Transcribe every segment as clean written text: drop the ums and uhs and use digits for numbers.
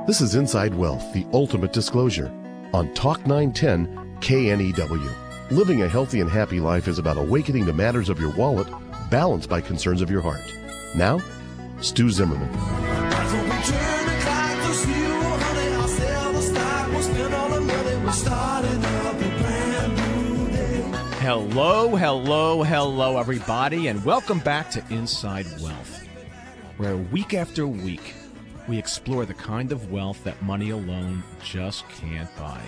This is Inside Wealth, the ultimate disclosure, on Talk 910 KNEW. Living a healthy and happy life is about awakening to matters of your wallet, balanced by concerns of your heart. Now, Stu Zimmerman. Hello, everybody, and welcome back to Inside Wealth, where week after week, we explore the kind of wealth that money alone just can't buy.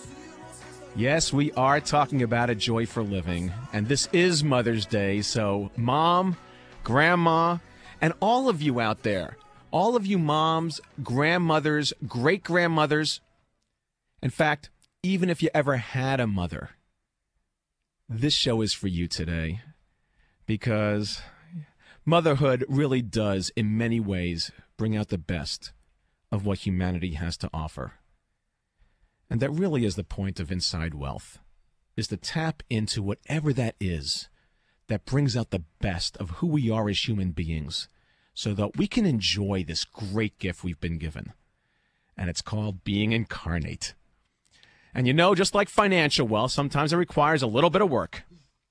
Yes, we are talking about a joy for living, and this is Mother's Day, so Mom, Grandma, and all of you out there, all of you moms, grandmothers, great-grandmothers, in fact, even if you ever had a mother, this show is for you today, because motherhood really does, in many ways, bring out the best of what humanity has to offer. And that really is the point of Inside Wealth, is to tap into whatever that is that brings out the best of who we are as human beings so that we can enjoy this great gift we've been given. And it's called being incarnate. And you know, just like financial wealth, sometimes it requires a little bit of work.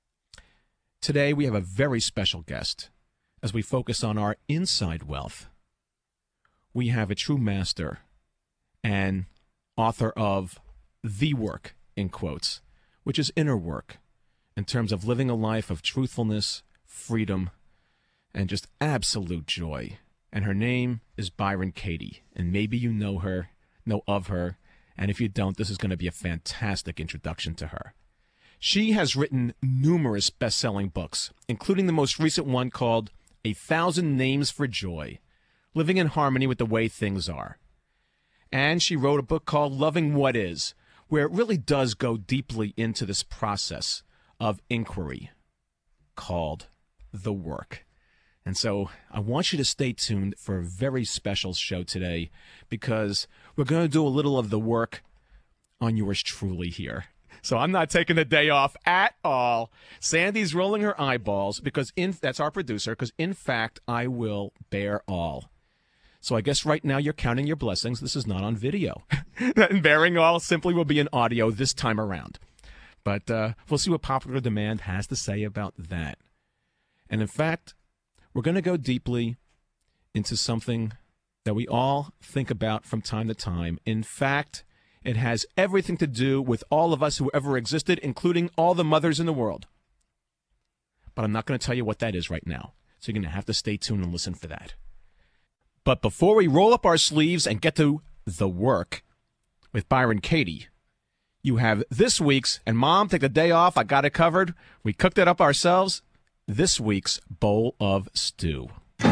Today, we have a very special guest as we focus on our inside wealth. We have a true master and author of The Work, in quotes, which is inner work in terms of living a life of truthfulness, freedom, and just absolute joy. And her name is Byron Katie, and maybe you know her, know of her, and if you don't, this is going to be a fantastic introduction to her. She has written numerous best-selling books, including the most recent one called 1,000 Names for Joy, Living in Harmony with the Way Things Are. And she wrote a book called Loving What Is, where it really does go deeply into this process of inquiry called The Work. And so I want you to stay tuned for a very special show today, because we're going to do a little of the work on yours truly here. So I'm not taking the day off at all. Sandy's rolling her eyeballs because that's our producer, because in fact I will bear all. So I guess right now you're counting your blessings. This is not on video. And bearing all simply will be in audio this time around. But we'll see what popular demand has to say about that. And in fact, we're going to go deeply into something that we all think about from time to time. In fact, it has everything to do with all of us who ever existed, including all the mothers in the world. But I'm not going to tell you what that is right now. So you're going to have to stay tuned and listen for that. But before we roll up our sleeves and get to The Work with Byron Katie, you have this week's, and Mom, take the day off, I got it covered. We cooked it up ourselves, this week's bowl of stew.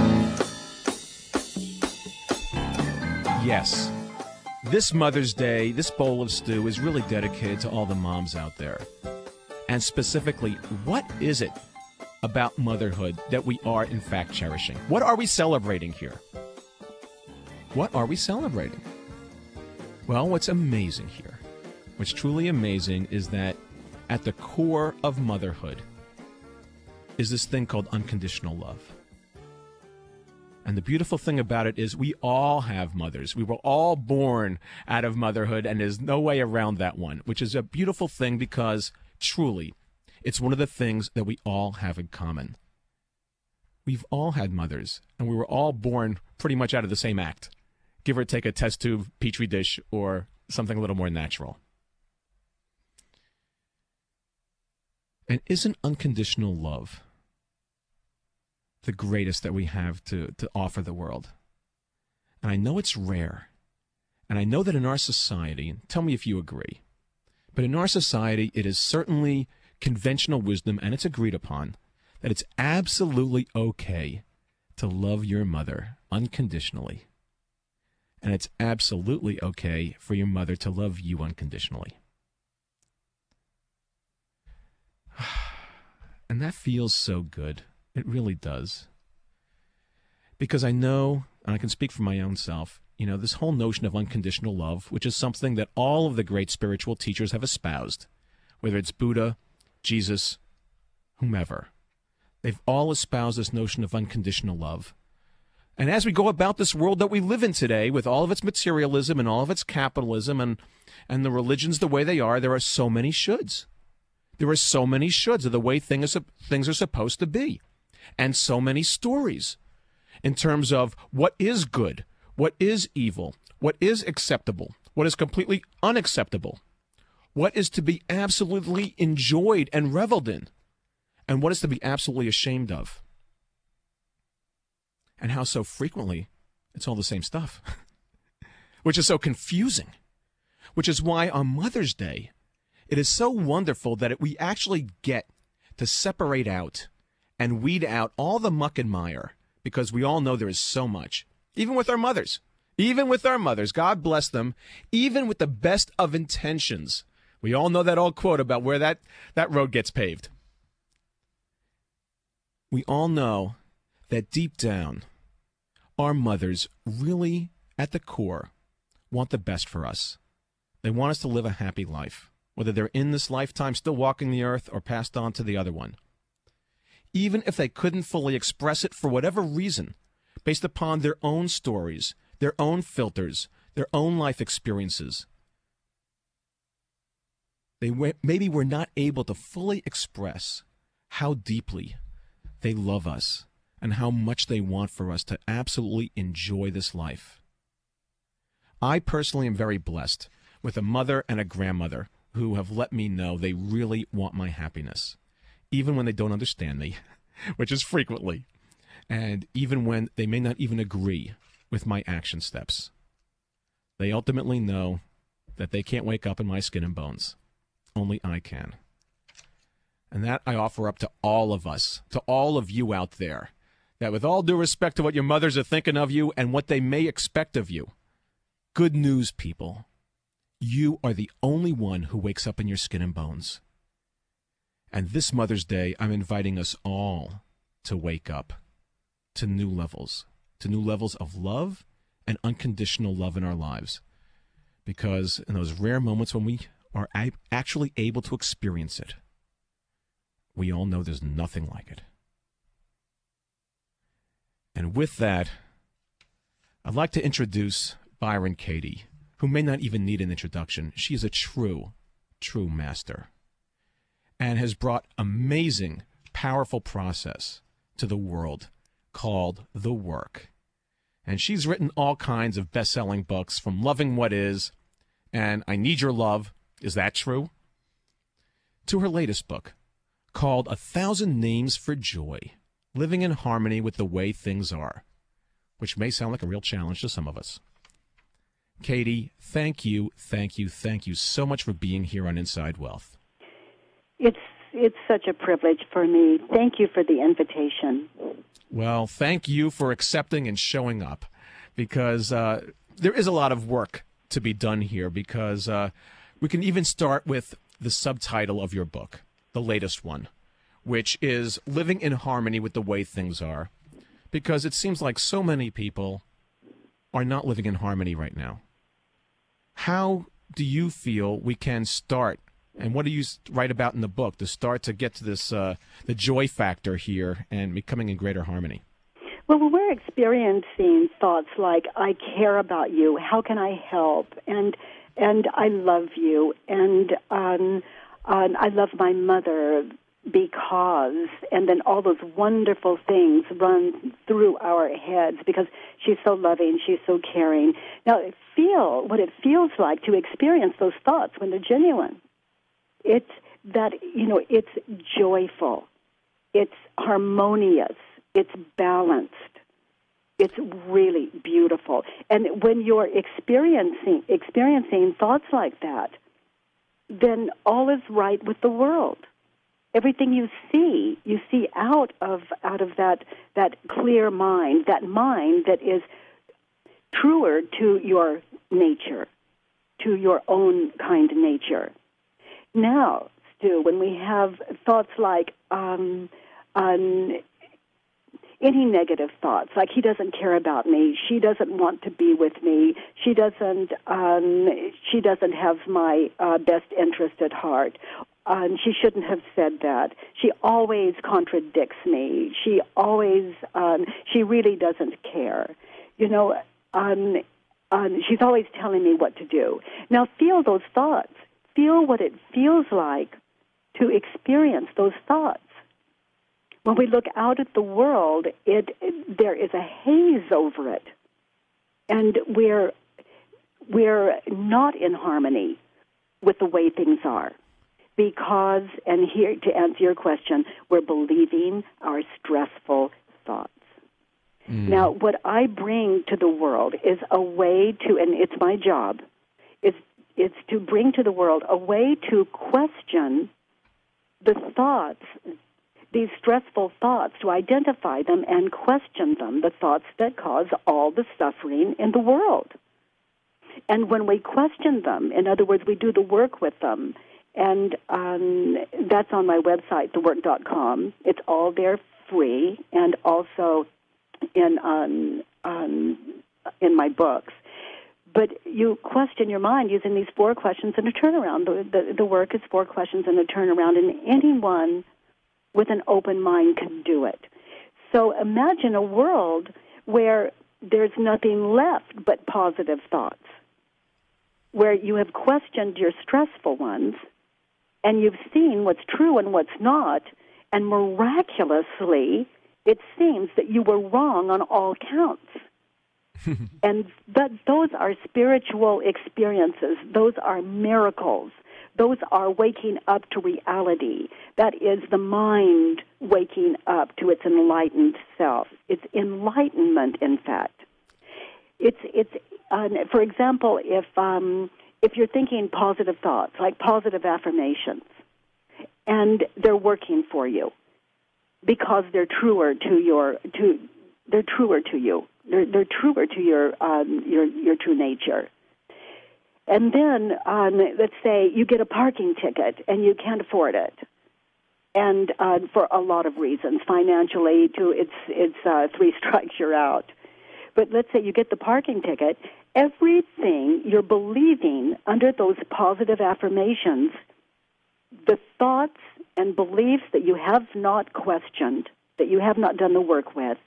Yes, this Mother's Day, this bowl of stew is really dedicated to all the moms out there. And specifically, what is it about motherhood that we are in fact cherishing? What are we celebrating here? What are we celebrating? Well, what's amazing here, what's truly amazing, is that at the core of motherhood is this thing called unconditional love. And the beautiful thing about it is we all have mothers. We were all born out of motherhood, and there's no way around that one, which is a beautiful thing because, truly, it's one of the things that we all have in common. We've all had mothers, and we were all born pretty much out of the same act. Give or take a test tube, petri dish, or something a little more natural. And isn't unconditional love the greatest that we have to offer the world? And I know it's rare. And I know that in our society, and tell me if you agree, but in our society, it is certainly conventional wisdom, and it's agreed upon, that it's absolutely okay to love your mother unconditionally. And it's absolutely okay for your mother to love you unconditionally. And that feels so good. It really does. Because I know, and I can speak for my own self, you know, this whole notion of unconditional love, which is something that all of the great spiritual teachers have espoused, whether it's Buddha, Jesus, whomever. They've all espoused this notion of unconditional love. And as we go about this world that we live in today, with all of its materialism and all of its capitalism and the religions the way they are, there are so many shoulds. There are so many shoulds of the way things are supposed to be. And so many stories in terms of what is good, what is evil, what is acceptable, what is completely unacceptable, what is to be absolutely enjoyed and reveled in, and what is to be absolutely ashamed of. And how so frequently it's all the same stuff, which is so confusing, which is why on Mother's Day, it is so wonderful that we actually get to separate out and weed out all the muck and mire, because we all know there is so much, even with our mothers, God bless them, even with the best of intentions. We all know that old quote about where that road gets paved. We all know that deep down, our mothers really, at the core, want the best for us. They want us to live a happy life, whether they're in this lifetime still walking the earth or passed on to the other one. Even if they couldn't fully express it for whatever reason, based upon their own stories, their own filters, their own life experiences, they maybe were not able to fully express how deeply they love us and how much they want for us to absolutely enjoy this life. I personally am very blessed with a mother and a grandmother who have let me know they really want my happiness, even when they don't understand me, which is frequently, and even when they may not even agree with my action steps. They ultimately know that they can't wake up in my skin and bones. Only I can. And that I offer up to all of us, to all of you out there, that with all due respect to what your mothers are thinking of you and what they may expect of you, good news, people. You are the only one who wakes up in your skin and bones. And this Mother's Day, I'm inviting us all to wake up to new levels of love and unconditional love in our lives. Because in those rare moments when we are actually able to experience it, we all know there's nothing like it. And with that, I'd like to introduce Byron Katie, who may not even need an introduction. She is a true master and has brought amazing, powerful process to the world called The Work. And she's written all kinds of best-selling books, from Loving What Is and I Need Your Love, Is That True?, to her latest book called 1,000 Names for Joy, Living in Harmony with the Way Things Are, which may sound like a real challenge to some of us. Katie, thank you so much for being here on Inside Wealth. It's such a privilege for me. Thank you for the invitation. Well, thank you for accepting and showing up, because there is a lot of work to be done here, because we can even start with the subtitle of your book, the latest one, which is Living in Harmony with the Way Things Are, because it seems like so many people are not living in harmony right now. How do you feel we can start, and what do you write about in the book to start to get to this, the joy factor here and becoming in greater harmony? Well, when we're experiencing thoughts like, I care about you, how can I help, and I love you, and I love my mother because, and then all those wonderful things run through our heads because she's so loving, she's so caring. Now, feel what it feels like to experience those thoughts when they're genuine. It's that, it's joyful, it's harmonious, it's balanced, it's really beautiful. And when you're experiencing thoughts like that, then all is right with the world. Everything you see out of that clear mind, that mind that is truer to your nature, to your own kind of nature. Now, Stu, when we have thoughts like any negative thoughts, like he doesn't care about me, she doesn't want to be with me, she doesn't have my best interest at heart, she shouldn't have said that. She always contradicts me. She really doesn't care. You know, she's always telling me what to do. Now feel those thoughts. Feel what it feels like to experience those thoughts. When we look out at the world, there is a haze over it, and we're not in harmony with the way things are, because, and here to answer your question, we're believing our stressful thoughts. Now, what I bring to the world is a way to, and it's my job, it's to bring to the world a way to question the thoughts, these stressful thoughts, to identify them and question them, the thoughts that cause all the suffering in the world. And when we question them, in other words, we do the work with them, and that's on my website, thework.com. It's all there free, and also in my books. But you question your mind using these 4 questions and a turnaround. The work is 4 questions and a turnaround, and anyone with an open mind can do it. So imagine a world where there's nothing left but positive thoughts, where you have questioned your stressful ones, and you've seen what's true and what's not, and miraculously, it seems that you were wrong on all counts. And those are spiritual experiences. Those are miracles. Those are waking up to reality. That is the mind waking up to its enlightened self. It's enlightenment, in fact. It's for example, if you're thinking positive thoughts, like positive affirmations, and they're working for you because they're truer to you. They're truer to your true nature. And then, let's say you get a parking ticket and you can't afford it, and for a lot of reasons, financially, it's 3 strikes, you're out. But let's say you get the parking ticket. Everything you're believing under those positive affirmations, the thoughts and beliefs that you have not questioned, that you have not done the work with,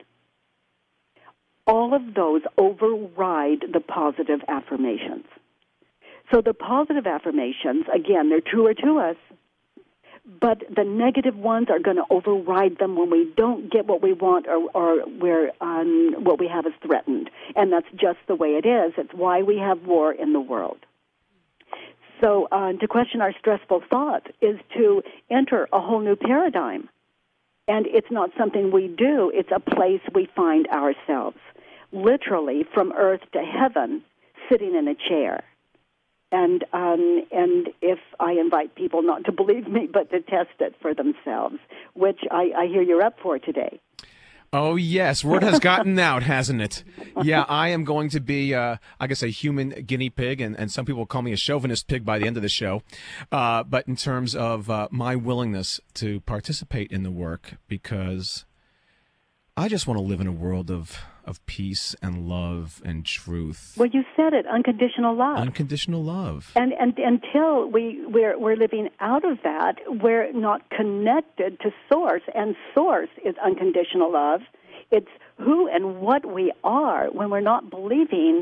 all of those override the positive affirmations. So the positive affirmations, again, they're truer to us, but the negative ones are going to override them when we don't get what we want or where what we have is threatened. And that's just the way it is. It's why we have war in the world. So to question our stressful thoughts is to enter a whole new paradigm. And it's not something we do. It's a place we find ourselves, literally from earth to heaven, sitting in a chair. And if I invite people not to believe me, but to test it for themselves, which I hear you're up for today. Oh, yes. Word has gotten out, hasn't it? Yeah, I am going to be, I guess, a human guinea pig, and some people call me a chauvinist pig by the end of the show. But in terms of my willingness to participate in the work, because I just want to live in a world of peace and love and truth. Well, you said it, unconditional love. Unconditional love. And until we're living out of that, we're not connected to Source, and Source is unconditional love. It's who and what we are when we're not believing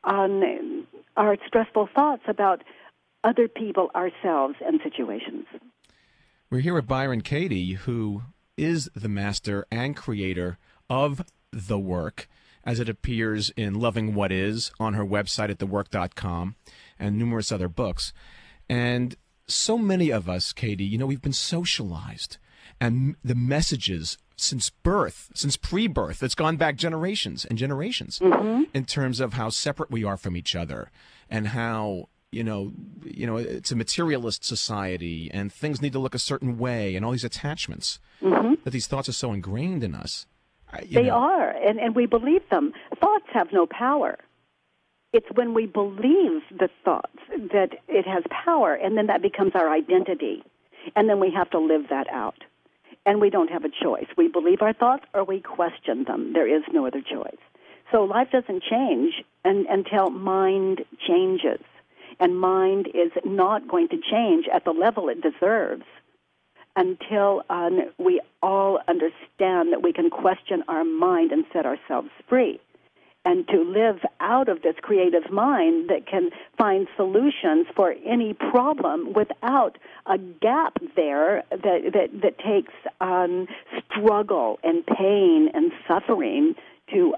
on our stressful thoughts about other people, ourselves, and situations. We're here with Byron Katie, who is the master and creator of the work, as it appears in Loving What Is on her website at thework.com and numerous other books. And so many of us, Katie, we've been socialized, and the messages since birth, since pre-birth, it's gone back generations and generations in terms of how separate we are from each other, and how it's a materialist society and things need to look a certain way, and all these attachments that these thoughts are so ingrained in us. They are, and we believe them. Thoughts have no power. It's when we believe the thoughts that it has power, and then that becomes our identity. And then we have to live that out. And we don't have a choice. We believe our thoughts or we question them. There is no other choice. So life doesn't change until mind changes. and mind is not going to change at the level it deserves until we all understand that we can question our mind and set ourselves free, and to live out of this creative mind that can find solutions for any problem without a gap there that takes struggle and pain and suffering to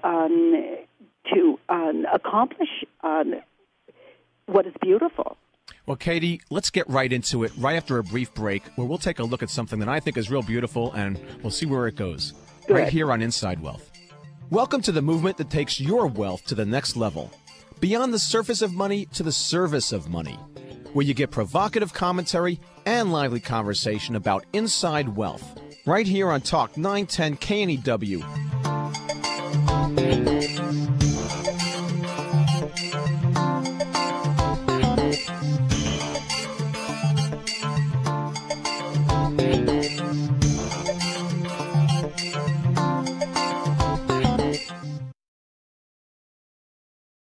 accomplish what is beautiful. Well, Katie, let's get right into it right after a brief break where we'll take a look at something that I think is real beautiful, and we'll see where it goes. Good. Right here on Inside Wealth. Welcome to the movement that takes your wealth to the next level, beyond the surface of money to the service of money, where you get provocative commentary and lively conversation about inside wealth, right here on Talk 910 KNEW,